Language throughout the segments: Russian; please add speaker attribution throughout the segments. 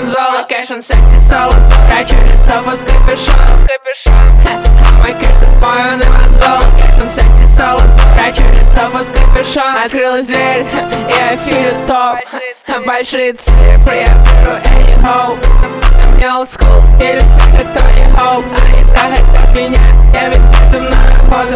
Speaker 1: Иван кэш, он секси соло, прячу лицо под капюшон. Мой кэш тупой, он Иван кэш, он секси соло, прячу лицо под капюшон. Открылась дверь, я эфирю топ, большие цифры, я беру anyhow. Мне old school, или все как Тони Хоуп. Они так хотят меня, я ведь это мною ходу.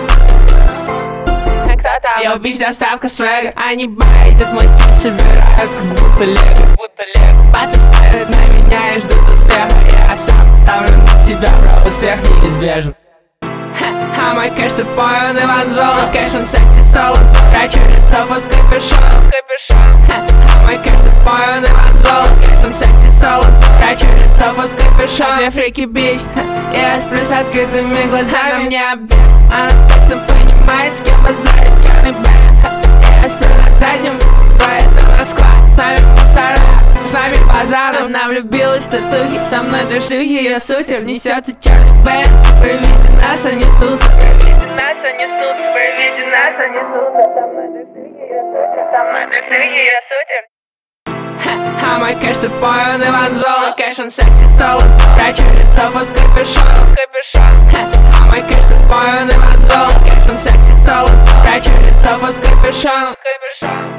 Speaker 1: Я убийц, доставка свега. Они байтят, мой стиль собирают, как будто лего. Пацы ставят на меня и ждут успеха. Я сам ставлю на себя, бро, успех неизбежен. А мой кэш тупой, он Иван кэш, он секси соло, прячу лицо под капюшон. А мой кэш тупой, он Иван кэш, он секси соло, прячу лицо под капюшон. Две фрики бич, я сплю с открытыми глазами. Мне обвес, она точно понимает, с кем базарит черный бэнд. Я сплю на заднем, поэтому Москва, с нами мусора, с нами базар. Она влюбилась в татухи, со мной две шлюхи, я сутер, несется черный бэнд. Проявите нас, они несутся, проявите нас, они несутся, проявите нас, они несутся. Со мной две шлюхи, я сутер. А мой кэш тупой, он Иван кэш, он секси соло, прячу лицо под капюшон. А мой кэш тупой, он Иван кэш, он секси соло, прячу лицо под капюшон.